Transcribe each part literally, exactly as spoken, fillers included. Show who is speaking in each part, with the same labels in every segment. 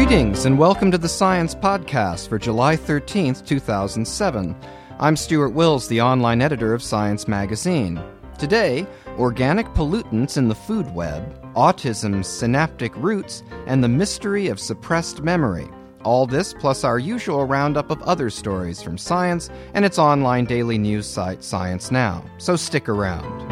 Speaker 1: Greetings and welcome to the Science Podcast for July thirteenth, two thousand seven. I'm Stuart Wills, the online editor of Science Magazine. Today, organic pollutants in the food web, autism's synaptic roots, and the mystery of suppressed memory. All this plus our usual roundup of other stories from science and its online daily news site Science Now. So stick around.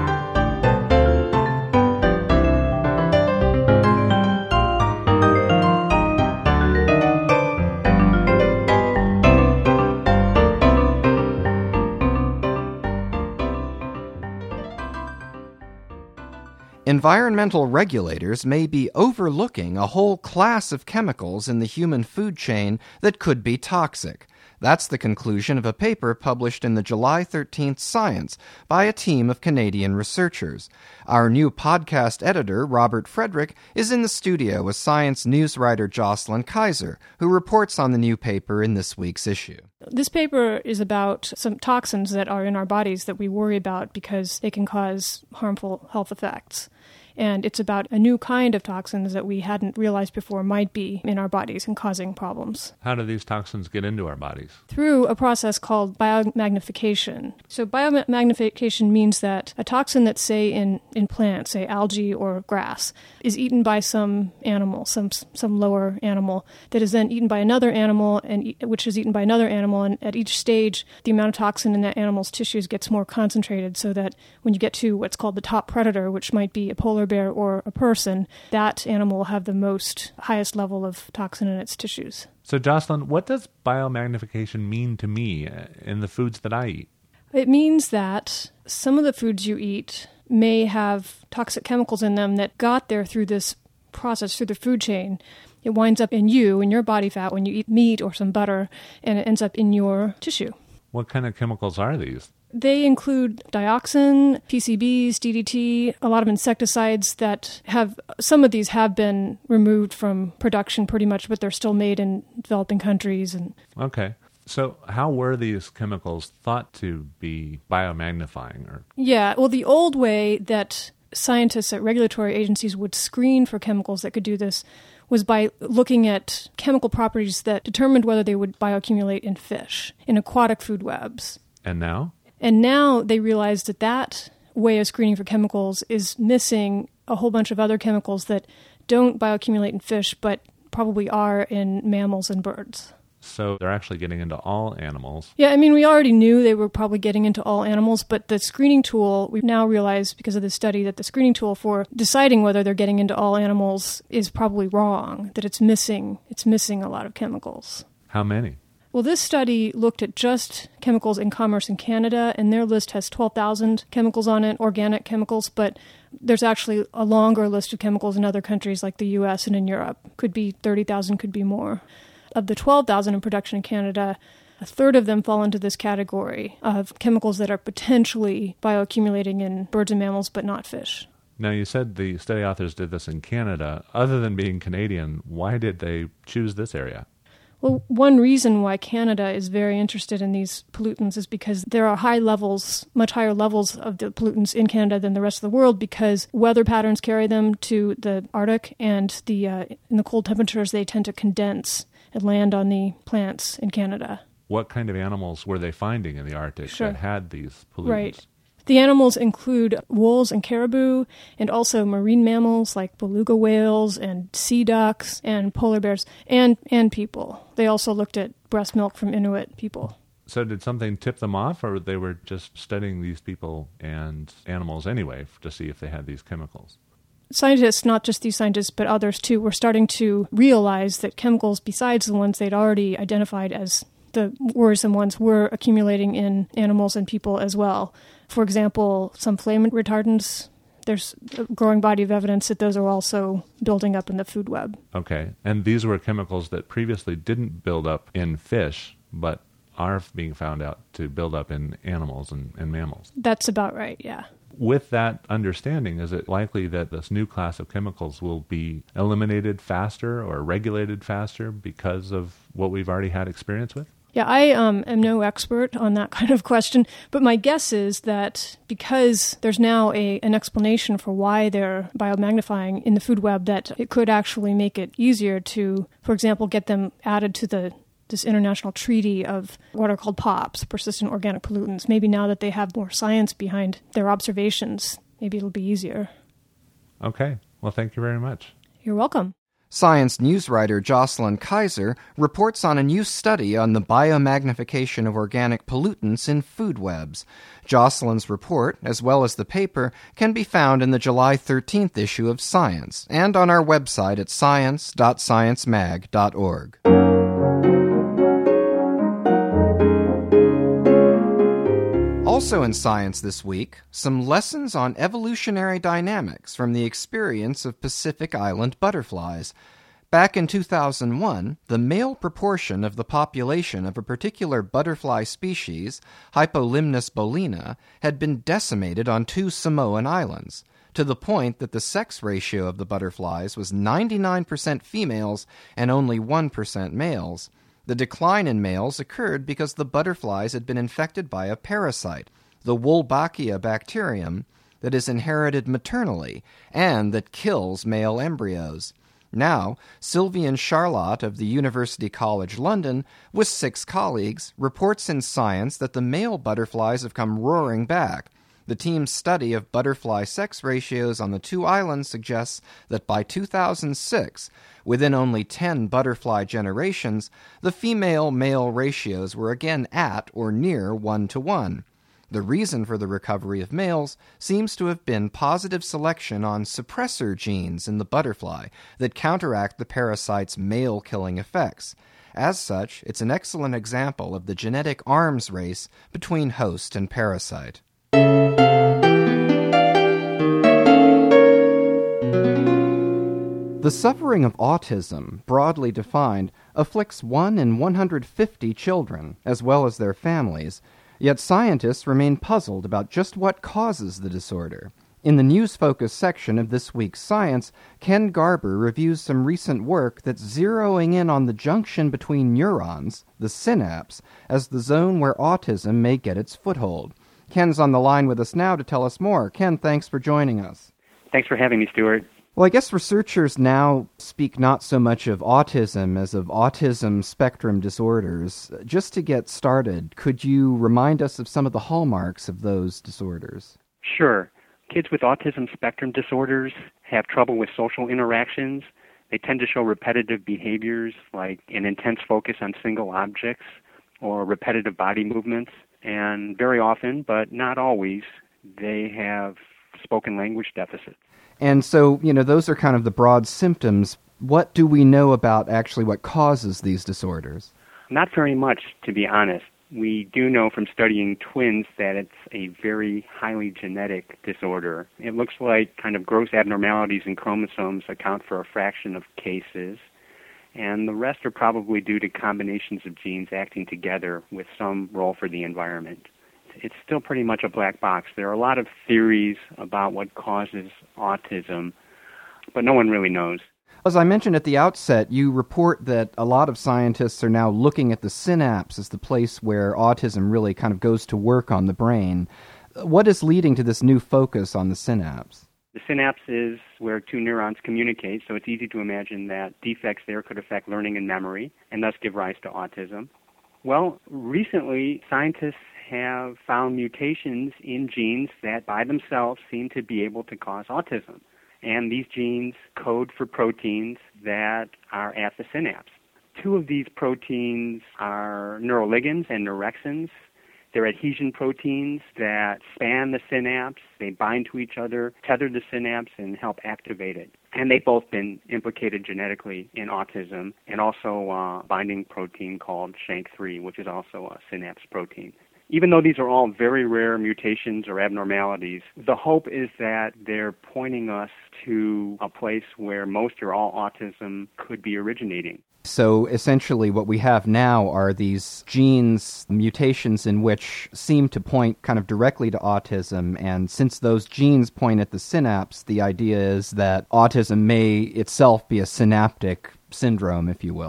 Speaker 1: Environmental regulators may be overlooking a whole class of chemicals in the human food chain that could be toxic. That's the conclusion of a paper published in the July thirteenth Science by a team of Canadian researchers. Our new podcast editor, Robert Frederick, is in the studio with Science news writer Jocelyn Kaiser, who reports on the new paper in this week's issue.
Speaker 2: This paper is about some toxins that are in our bodies that we worry about because they can cause harmful health effects. And it's about a new kind of toxins that we hadn't realized before might be in our bodies and causing problems.
Speaker 3: How do these toxins get into our bodies?
Speaker 2: Through a process called biomagnification. So biomagnification means that a toxin that's, say, in, in plants, say algae or grass, is eaten by some animal, some some lower animal, that is then eaten by another animal, and which is eaten by another animal, and at each stage, the amount of toxin in that animal's tissues gets more concentrated so that when you get to what's called the top predator, which might be a polar bear or a person, that animal will have the most highest level of toxin in its tissues.
Speaker 3: So, Jocelyn, what does biomagnification mean to me in the foods that I eat?
Speaker 2: It means that some of the foods you eat may have toxic chemicals in them that got there through this process, through the food chain. It winds up in you, in your body fat, when you eat meat or some butter, and it ends up in your tissue.
Speaker 3: What kind of chemicals are these?
Speaker 2: They include dioxin, P C Bs, D D T, a lot of insecticides that have, some of these have been removed from production pretty much, but they're still made in developing countries. And
Speaker 3: Okay. So how were these chemicals thought to be biomagnifying? Or
Speaker 2: Yeah, well, the old way that scientists at regulatory agencies would screen for chemicals that could do this was by looking at chemical properties that determined whether they would bioaccumulate in fish, in aquatic food webs.
Speaker 3: And now?
Speaker 2: And now they realize that that way of screening for chemicals is missing a whole bunch of other chemicals that don't bioaccumulate in fish, but probably are in mammals and birds.
Speaker 3: So they're actually getting into all animals.
Speaker 2: Yeah, I mean, we already knew they were probably getting into all animals, but the screening tool, we've now realized because of this study that the screening tool for deciding whether they're getting into all animals is probably wrong, that it's missing, it's missing a lot of chemicals.
Speaker 3: How many?
Speaker 2: Well, this study looked at just chemicals in commerce in Canada, and their list has twelve thousand chemicals on it, organic chemicals, but there's actually a longer list of chemicals in other countries like the U S and in Europe. Could be thirty thousand, could be more. Of the twelve thousand in production in Canada, a third of them fall into this category of chemicals that are potentially bioaccumulating in birds and mammals, but not fish.
Speaker 3: Now, you said the study authors did this in Canada. Other than being Canadian, why did they choose this area?
Speaker 2: Well, one reason why Canada is very interested in these pollutants is because there are high levels, much higher levels of the pollutants in Canada than the rest of the world because weather patterns carry them to the Arctic, and the uh, in the cold temperatures they tend to condense and land on the plants in Canada.
Speaker 3: What kind of animals were they finding in the Arctic
Speaker 2: Sure.
Speaker 3: that had these pollutants?
Speaker 2: Right. The animals include wolves and caribou, and also marine mammals like beluga whales and sea ducks and polar bears, and, and people. They also looked at breast milk from Inuit people.
Speaker 3: So did something tip them off, or they were just studying these people and animals anyway to see if they had these chemicals?
Speaker 2: Scientists, not just these scientists, but others too, were starting to realize that chemicals besides the ones they'd already identified as the worrisome ones were accumulating in animals and people as well. For example, some flame retardants, there's a growing body of evidence that those are also building up in the food web.
Speaker 3: Okay. And these were chemicals that previously didn't build up in fish, but are being found out to build up in animals and, and mammals.
Speaker 2: That's about right, yeah.
Speaker 3: With that understanding, is it likely that this new class of chemicals will be eliminated faster or regulated faster because of what we've already had experience with?
Speaker 2: Yeah, I um, am no expert on that kind of question, but my guess is that because there's now a an explanation for why they're biomagnifying in the food web, that it could actually make it easier to, for example, get them added to the this international treaty of what are called P O Ps, persistent organic pollutants. Maybe now that they have more science behind their observations, maybe it'll be easier.
Speaker 3: Okay. Well, thank you very much.
Speaker 2: You're welcome.
Speaker 1: Science news writer Jocelyn Kaiser reports on a new study on the biomagnification of organic pollutants in food webs. Jocelyn's report, as well as the paper, can be found in the July thirteenth issue of Science and on our website at science dot science mag dot org. Also in Science this week, some lessons on evolutionary dynamics from the experience of Pacific Island butterflies. Back in two thousand one, the male proportion of the population of a particular butterfly species, Hypolimnus bolina, had been decimated on two Samoan islands, to the point that the sex ratio of the butterflies was ninety-nine percent females and only one percent males. The decline in males occurred because the butterflies had been infected by a parasite, the Wolbachia bacterium, that is inherited maternally and that kills male embryos. Now, Sylvian Charlotte of the University College London, with six colleagues, reports in Science that the male butterflies have come roaring back. The team's study of butterfly sex ratios on the two islands suggests that by two thousand six, within only ten butterfly generations, the female-male ratios were again at or near one to one. The reason for the recovery of males seems to have been positive selection on suppressor genes in the butterfly that counteract the parasite's male-killing effects. As such, it's an excellent example of the genetic arms race between host and parasite. The suffering of autism, broadly defined, afflicts one in one hundred fifty children, as well as their families, yet scientists remain puzzled about just what causes the disorder. In the News Focus section of this week's Science, Ken Garber reviews some recent work that's zeroing in on the junction between neurons, the synapse, as the zone where autism may get its foothold. Ken's on the line with us now to tell us more. Ken, thanks for joining us.
Speaker 4: Thanks for having me, Stuart.
Speaker 1: Well, I guess researchers now speak not so much of autism as of autism spectrum disorders. Just to get started, could you remind us of some of the hallmarks of those disorders?
Speaker 4: Sure. Kids with autism spectrum disorders have trouble with social interactions. They tend to show repetitive behaviors like an intense focus on single objects or repetitive body movements. And very often, but not always, they have spoken language deficits.
Speaker 1: And so, you know, those are kind of the broad symptoms. What do we know about actually what causes these disorders?
Speaker 4: Not very much, to be honest. We do know from studying twins that it's a very highly genetic disorder. It looks like kind of gross abnormalities in chromosomes account for a fraction of cases, and the rest are probably due to combinations of genes acting together with some role for the environment. It's still pretty much a black box. There are a lot of theories about what causes autism, but no one really knows.
Speaker 1: As I mentioned at the outset, you report that a lot of scientists are now looking at the synapse as the place where autism really kind of goes to work on the brain. What is leading to this new focus on the synapse?
Speaker 4: The synapse is where two neurons communicate, so it's easy to imagine that defects there could affect learning and memory, and thus give rise to autism. Well, recently, scientists have found mutations in genes that by themselves seem to be able to cause autism. And these genes code for proteins that are at the synapse. Two of these proteins are neuroligands and neurexins. They're adhesion proteins that span the synapse. They bind to each other, tether the synapse, and help activate it. And they've both been implicated genetically in autism, and also a binding protein called S H A N K three, which is also a synapse protein. Even though these are all very rare mutations or abnormalities, the hope is that they're pointing us to a place where most or all autism could be originating.
Speaker 1: So essentially what we have now are these genes, mutations in which seem to point kind of directly to autism, and since those genes point at the synapse, the idea is that autism may itself be a synaptic syndrome, if you will.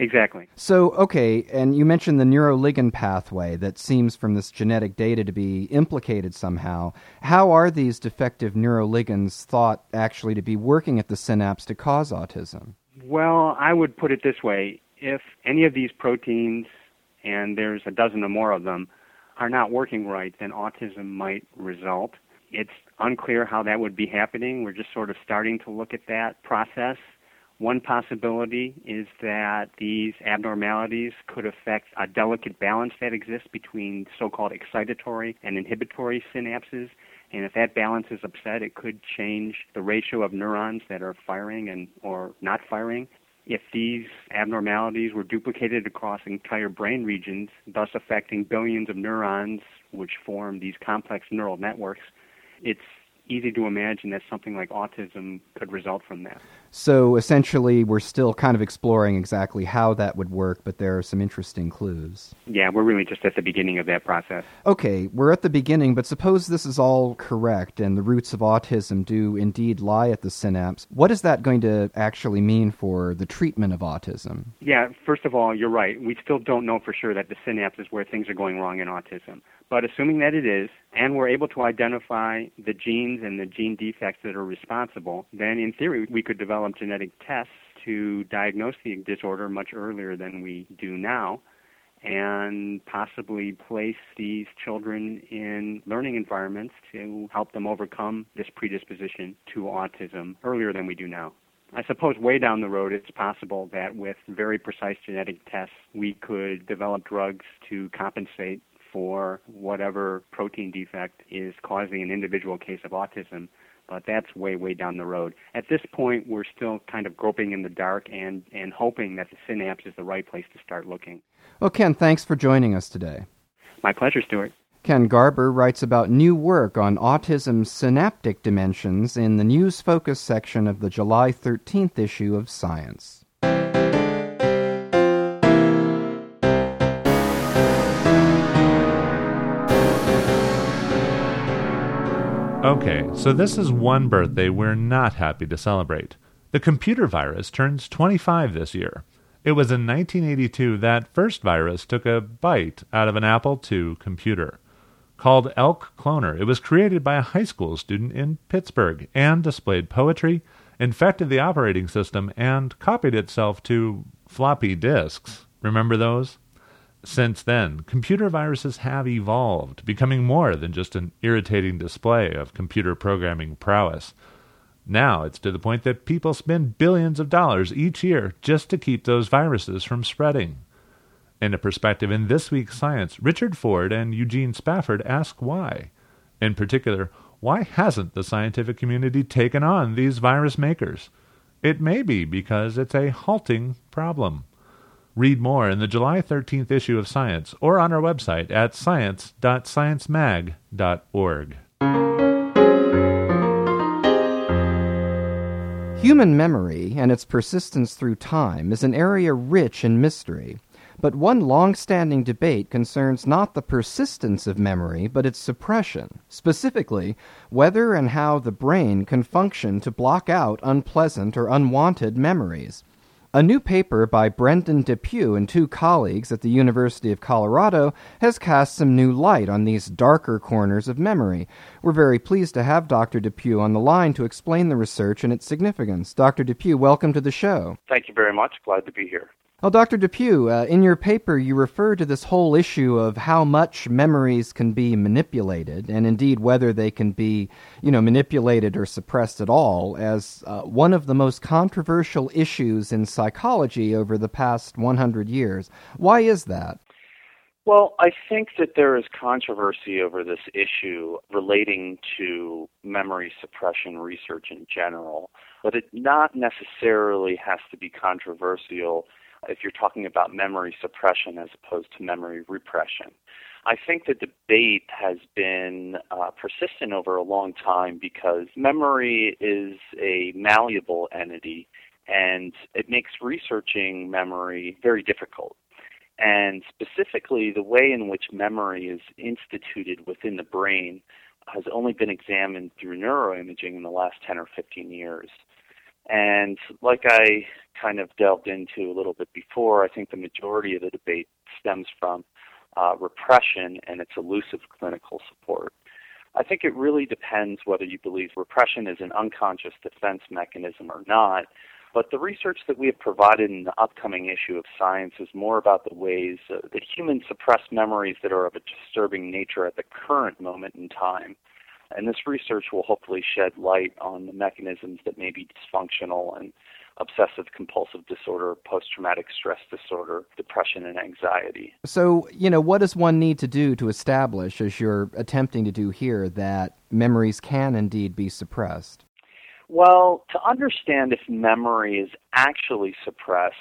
Speaker 4: Exactly.
Speaker 1: So, okay, and you mentioned the neuroligand pathway that seems from this genetic data to be implicated somehow. How are these defective neuroligands thought actually to be working at the synapse to cause autism?
Speaker 4: Well, I would put it this way. If any of these proteins, and there's a dozen or more of them, are not working right, then autism might result. It's unclear how that would be happening. We're just sort of starting to look at that process. One possibility is that these abnormalities could affect a delicate balance that exists between so-called excitatory and inhibitory synapses. And if that balance is upset, it could change the ratio of neurons that are firing and or not firing. If these abnormalities were duplicated across entire brain regions, thus affecting billions of neurons, which form these complex neural networks, it's easy to imagine that something like autism could result from that.
Speaker 1: So essentially, we're still kind of exploring exactly how that would work, but there are some interesting clues.
Speaker 4: Yeah, we're really just at the beginning of that process.
Speaker 1: Okay, we're at the beginning, but suppose this is all correct and the roots of autism do indeed lie at the synapse. What is that going to actually mean for the treatment of autism?
Speaker 4: Yeah, first of all, you're right. We still don't know for sure that the synapse is where things are going wrong in autism. But assuming that it is, and we're able to identify the genes and the gene defects that are responsible, then in theory we could develop genetic tests to diagnose the disorder much earlier than we do now, and possibly place these children in learning environments to help them overcome this predisposition to autism earlier than we do now. I suppose way down the road it's possible that with very precise genetic tests we could develop drugs to compensate for whatever protein defect is causing an individual case of autism, but that's way, way down the road. At this point, we're still kind of groping in the dark and, and hoping that the synapse is the right place to start looking.
Speaker 1: Well, Ken, thanks for joining us today.
Speaker 4: My pleasure, Stuart.
Speaker 1: Ken Garber writes about new work on autism's synaptic dimensions in the News Focus section of the July thirteenth issue of Science.
Speaker 3: Okay, so this is one birthday we're not happy to celebrate. The computer virus turns twenty-five this year. It was in nineteen eighty-two that first virus took a bite out of an Apple two computer. Called Elk Cloner, it was created by a high school student in Pittsburgh and displayed poetry, infected the operating system, and copied itself to floppy disks. Remember those? Since then, computer viruses have evolved, becoming more than just an irritating display of computer programming prowess. Now it's to the point that people spend billions of dollars each year just to keep those viruses from spreading. In a perspective in this week's Science, Richard Ford and Eugene Spafford ask why. In particular, why hasn't the scientific community taken on these virus makers? It may be because it's a halting problem. Read more in the July thirteenth issue of Science or on our website at science dot science mag dot org.
Speaker 1: Human memory and its persistence through time is an area rich in mystery. But one long-standing debate concerns not the persistence of memory, but its suppression. Specifically, whether and how the brain can function to block out unpleasant or unwanted memories. A new paper by Brendan Depew and two colleagues at the University of Colorado has cast some new light on these darker corners of memory. We're very pleased to have Doctor Depew on the line to explain the research and its significance. Doctor Depew, welcome to the show.
Speaker 5: Thank you very much. Glad to be here.
Speaker 1: Well, Doctor Depew, uh, in your paper you refer to this whole issue of how much memories can be manipulated, and indeed whether they can be, you know, manipulated or suppressed at all, as uh, one of the most controversial issues in psychology over the past one hundred years. Why is that?
Speaker 5: Well, I think that there is controversy over this issue relating to memory suppression research in general, but it not necessarily has to be controversial if you're talking about memory suppression as opposed to memory repression. I think the debate has been uh, persistent over a long time because memory is a malleable entity and it makes researching memory very difficult. And specifically, the way in which memory is instituted within the brain has only been examined through neuroimaging in the last ten or fifteen years. And like I kind of delved into a little bit before, I think the majority of the debate stems from uh, repression and its elusive clinical support. I think it really depends whether you believe repression is an unconscious defense mechanism or not, but the research that we have provided in the upcoming issue of Science is more about the ways uh, that humans suppress memories that are of a disturbing nature at the current moment in time. And this research will hopefully shed light on the mechanisms that may be dysfunctional and obsessive-compulsive disorder, post-traumatic stress disorder, depression, and anxiety.
Speaker 1: So, you know, what does one need to do to establish, as you're attempting to do here, that memories can indeed be suppressed?
Speaker 5: Well, to understand if memory is actually suppressed,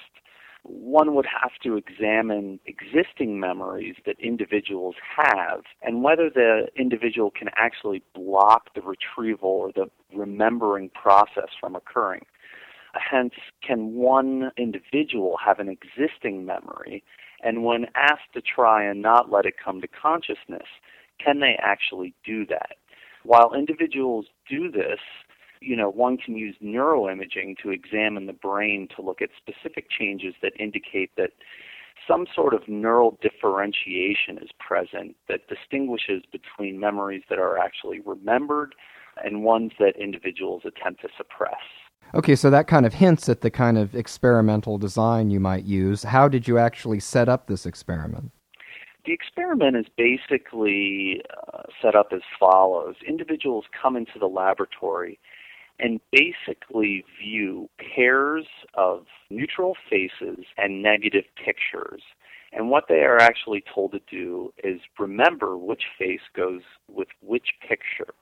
Speaker 5: one would have to examine existing memories that individuals have and whether the individual can actually block the retrieval or the remembering process from occurring. Hence, can one individual have an existing memory, and when asked to try and not let it come to consciousness, can they actually do that? While individuals do this, you know, one can use neuroimaging to examine the brain to look at specific changes that indicate that some sort of neural differentiation is present that distinguishes between memories that are actually remembered and ones that individuals attempt to suppress.
Speaker 1: Okay, so that kind of hints at the kind of experimental design you might use. How did you actually set up this experiment?
Speaker 5: The experiment is basically uh, set up as follows. Individuals come into the laboratory and basically view pairs of neutral faces and negative pictures. And what they are actually told to do is remember which face goes with which picture.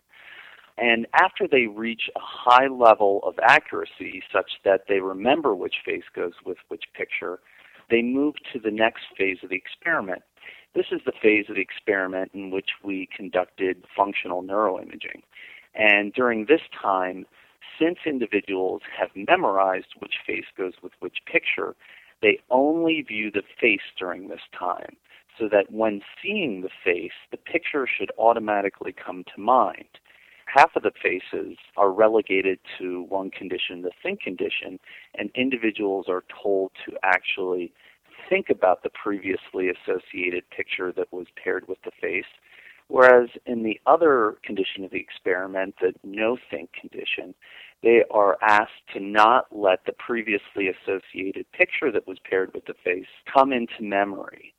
Speaker 5: And after they reach a high level of accuracy such that they remember which face goes with which picture, they move to the next phase of the experiment. This is the phase of the experiment in which we conducted functional neuroimaging. And during this time, since individuals have memorized which face goes with which picture, they only view the face during this time, so that when seeing the face, the picture should automatically come to mind. Half of the faces are relegated to one condition, the think condition, and individuals are told to actually think about the previously associated picture that was paired with the face. Whereas in the other condition of the experiment, the no-think condition, they are asked to not let the previously associated picture that was paired with the face come into memory.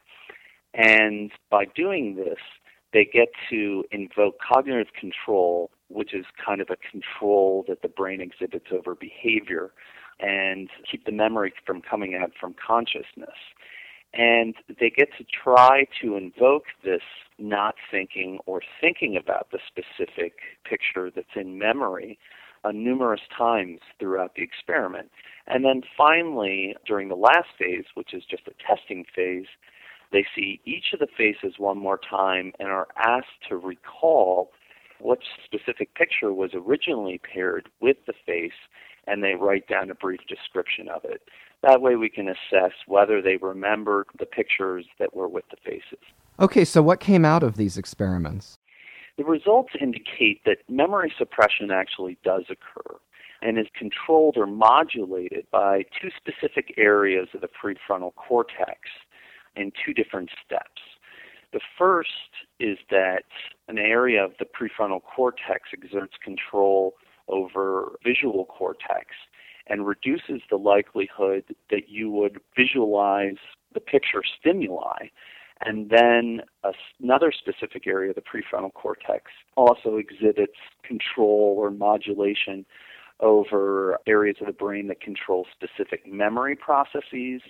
Speaker 5: And by doing this, they get to invoke cognitive control, which is kind of a control that the brain exhibits over behavior, and keep the memory from coming out from consciousness. And they get to try to invoke this not thinking or thinking about the specific picture that's in memory uh, numerous times throughout the experiment. And then finally, during the last phase, which is just a testing phase, they see each of the faces one more time and are asked to recall what specific picture was originally paired with the face, and they write down a brief description of it. That way we can assess whether they remembered the pictures that were with the faces.
Speaker 1: Okay, so what came out of these experiments?
Speaker 5: The results indicate that memory suppression actually does occur and is controlled or modulated by two specific areas of the prefrontal cortex in two different steps. The first is that an area of the prefrontal cortex exerts control over visual cortex and reduces the likelihood that you would visualize the picture stimuli. And then a, another specific area of the prefrontal cortex also exhibits control or modulation over areas of the brain that control specific memory processes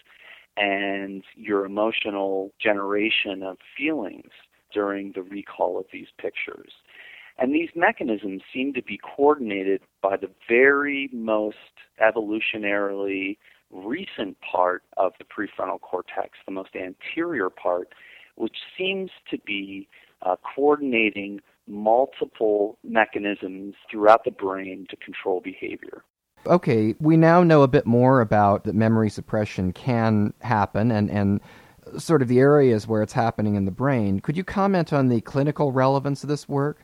Speaker 5: and your emotional generation of feelings during the recall of these pictures. And these mechanisms seem to be coordinated by the very most evolutionarily recent part of the prefrontal cortex, the most anterior part, which seems to be uh, coordinating multiple mechanisms throughout the brain to control behavior.
Speaker 1: Okay, we now know a bit more about that memory suppression can happen and, and sort of the areas where it's happening in the brain. Could you comment on the clinical relevance of this work?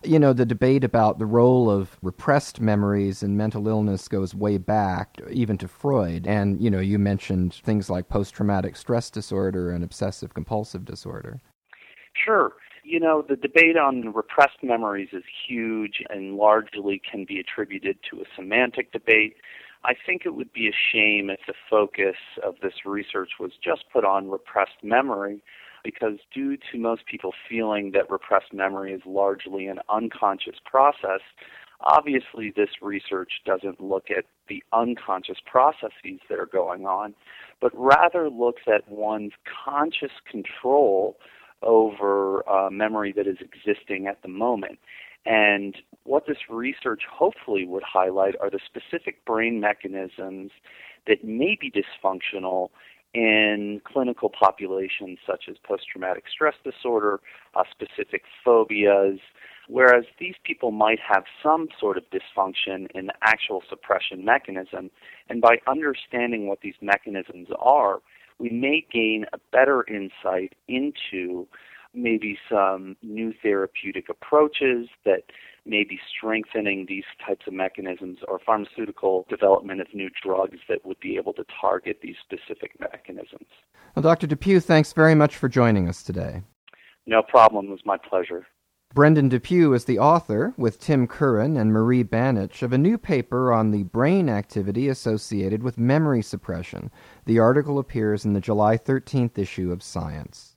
Speaker 1: You know, the debate about the role of repressed memories in mental illness goes way back, even to Freud. And, you know, you mentioned things like post-traumatic stress disorder and obsessive-compulsive disorder.
Speaker 5: Sure. You know, the debate on repressed memories is huge and largely can be attributed to a semantic debate. I think it would be a shame if the focus of this research was just put on repressed memory, because due to most people feeling that repressed memory is largely an unconscious process, obviously this research doesn't look at the unconscious processes that are going on, but rather looks at one's conscious control over uh, memory that is existing at the moment. And what this research hopefully would highlight are the specific brain mechanisms that may be dysfunctional in clinical populations such as post-traumatic stress disorder, uh, specific phobias, whereas these people might have some sort of dysfunction in the actual suppression mechanism. And by understanding what these mechanisms are, we may gain a better insight into maybe some new therapeutic approaches that may be strengthening these types of mechanisms, or pharmaceutical development of new drugs that would be able to target these specific mechanisms.
Speaker 1: Well, Doctor Depew, thanks very much for joining us today.
Speaker 5: No problem. It was my pleasure.
Speaker 1: Brendan Depew is the author, with Tim Curran and Marie Banich, of a new paper on the brain activity associated with memory suppression. The article appears in the July thirteenth issue of Science.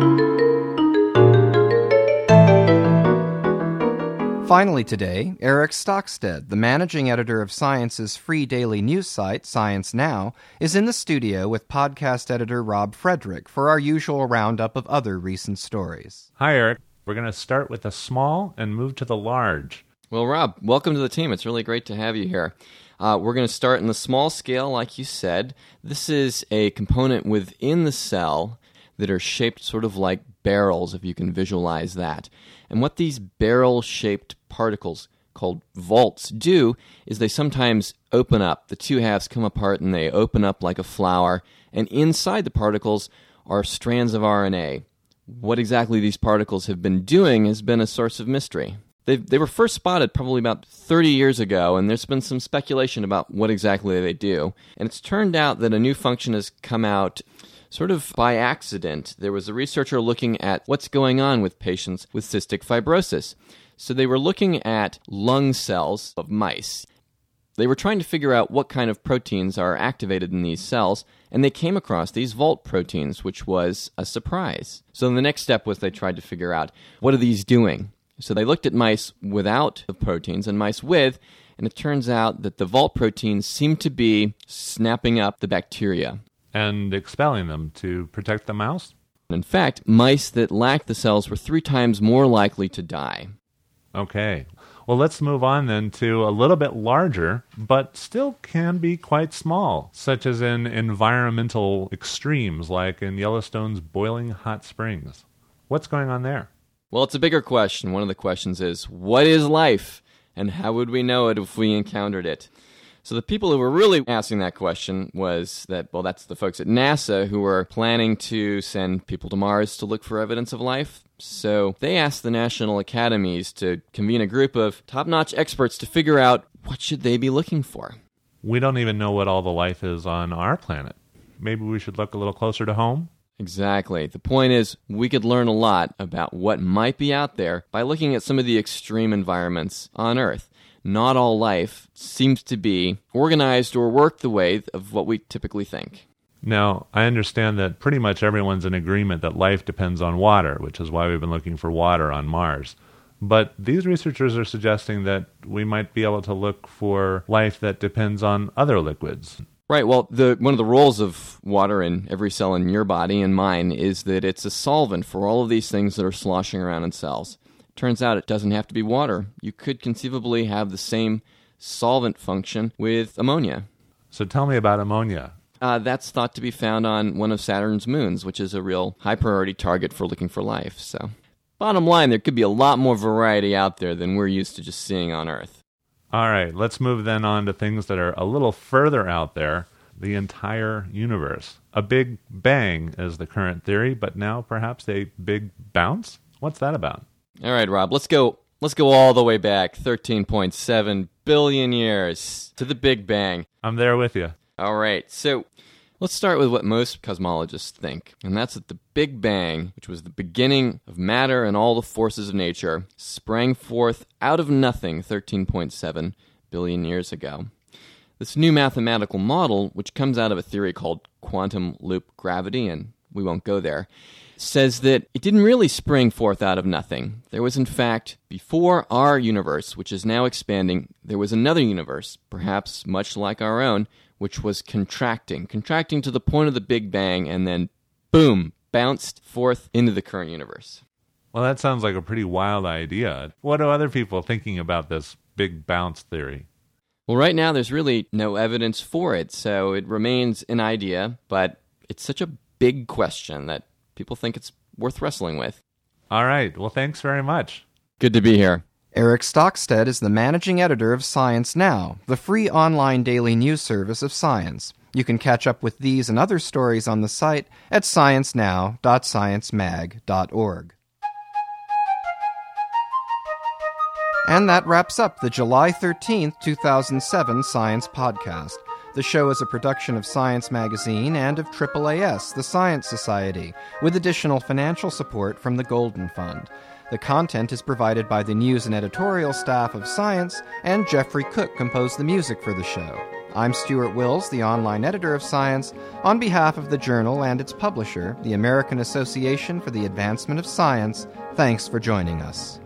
Speaker 1: Finally today, Eric Stockstead, the managing editor of Science's free daily news site, Science Now, is in the studio with podcast editor Rob Frederick for our usual roundup of other recent stories.
Speaker 3: Hi, Eric. We're going to start with the small and move to the large.
Speaker 6: Well, Rob, welcome to the team. It's really great to have you here. Uh, we're going to start in the small scale, like you said. This is a component within the cell that are shaped sort of like barrels, if you can visualize that. And what these barrel-shaped particles called vaults do is they sometimes open up. The two halves come apart and they open up like a flower. And inside the particles are strands of R N A. What exactly these particles have been doing has been a source of mystery. They they were first spotted probably about thirty years ago, and there's been some speculation about what exactly they do. And it's turned out that a new function has come out sort of by accident. There was a researcher looking at what's going on with patients with cystic fibrosis. So they were looking at lung cells of mice. They were trying to figure out what kind of proteins are activated in these cells, and they came across these vault proteins, which was a surprise. So the next step was they tried to figure out, what are these doing? So they looked at mice without the proteins and mice with, and it turns out that the vault proteins seem to be snapping up the bacteria
Speaker 3: and expelling them to protect the mouse?
Speaker 6: In fact, mice that lacked the cells were three times more likely to die.
Speaker 3: Okay. Well, let's move on then to a little bit larger, but still can be quite small, such as in environmental extremes like in Yellowstone's boiling hot springs. What's going on there?
Speaker 6: Well, it's a bigger question. One of the questions is, what is life, and how would we know it if we encountered it? So the people who were really asking that question was that, well, that's the folks at NASA who were planning to send people to Mars to look for evidence of life. So they asked the national academies to convene a group of top-notch experts to figure out what should they be looking for.
Speaker 3: We don't even know what all the life is on our planet. Maybe we should look a little closer to home?
Speaker 6: Exactly. The point is, we could learn a lot about what might be out there by looking at some of the extreme environments on Earth. Not all life seems to be organized or work the way of what we typically think.
Speaker 3: Now, I understand that pretty much everyone's in agreement that life depends on water, which is why we've been looking for water on Mars. But these researchers are suggesting that we might be able to look for life that depends on other liquids.
Speaker 6: Right. Well, the one of the roles of water in every cell in your body and mine is that it's a solvent for all of these things that are sloshing around in cells. Turns out it doesn't have to be water. You could conceivably have the same solvent function with ammonia.
Speaker 3: So tell me about ammonia.
Speaker 6: Uh, that's thought to be found on one of Saturn's moons, which is a real high-priority target for looking for life. So, bottom line, there could be a lot more variety out there than we're used to just seeing on Earth.
Speaker 3: All right, let's move then on to things that are a little further out there, the entire universe. A big bang is the current theory, but now perhaps a big bounce? What's that about?
Speaker 6: All right, Rob, let's go Let's go all the way back, thirteen point seven billion years, to the Big Bang.
Speaker 3: I'm there with you.
Speaker 6: All right, so let's start with what most cosmologists think, and that's that the Big Bang, which was the beginning of matter and all the forces of nature, sprang forth out of nothing thirteen point seven billion years ago. This new mathematical model, which comes out of a theory called quantum loop gravity, and we won't go there, says that it didn't really spring forth out of nothing. There was, in fact, before our universe, which is now expanding, there was another universe, perhaps much like our own, which was contracting, contracting to the point of the Big Bang, and then, boom, bounced forth into the current universe.
Speaker 3: Well, that sounds like a pretty wild idea. What are other people thinking about this big bounce theory?
Speaker 6: Well, right now there's really no evidence for it, so it remains an idea, but it's such a big question that people think it's worth wrestling with.
Speaker 3: All right. Well, thanks very much.
Speaker 6: Good to be here.
Speaker 1: Eric Stockstead is the managing editor of Science Now, the free online daily news service of science. You can catch up with these and other stories on the site at science now dot science mag dot org. And that wraps up the July thirteenth, two thousand seven Science Podcast. The show is a production of Science Magazine and of triple A S, the Science Society, with additional financial support from the Golden Fund. The content is provided by the news and editorial staff of Science, and Jeffrey Cook composed the music for the show. I'm Stuart Wills, the online editor of Science. On behalf of the journal and its publisher, the American Association for the Advancement of Science, thanks for joining us.